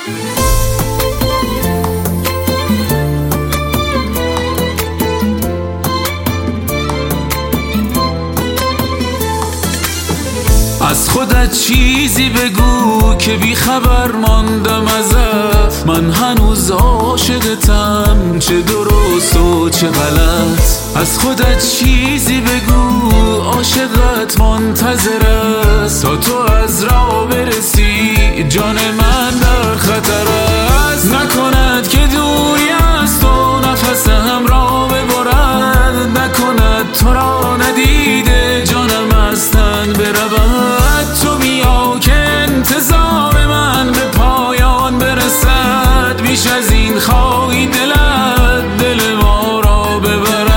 از خودت چیزی بگو که بی خبر ماندم ازت. من هنوز عاشقتم، چه درست و چه غلط. از خودت چیزی بگو، عاشقت منتظر است تا تو از راه برسی. جان من در خطر است، نکند که دوری از تو نفسم را ببرد. نکند تو را ندیده جانم از تن برود. تو بیا که انتظار من به پایان برسد. بیش از این خواهی دلت دل ما را ببرد.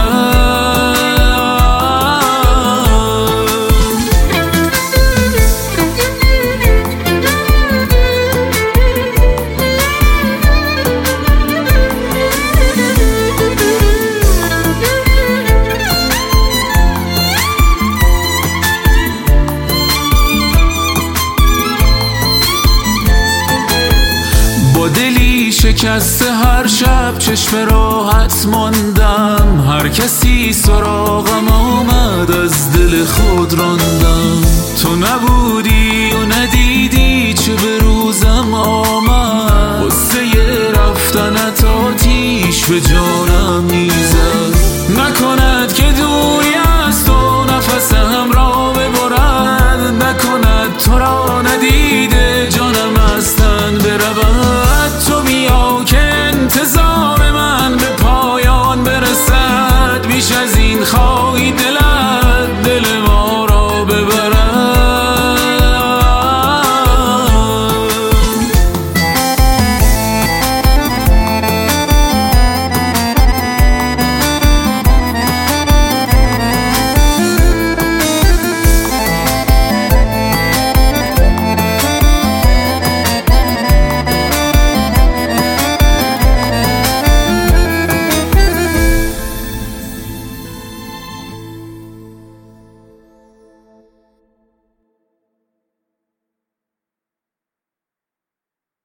با دلی شکسته هر شب چشم راحت ماندم. هر کسی سراغم آمد از دل خود راندم. تو نبودی و ندیدی چه به روزم آمد. غصه رفتنت آتیش به جانم میزد.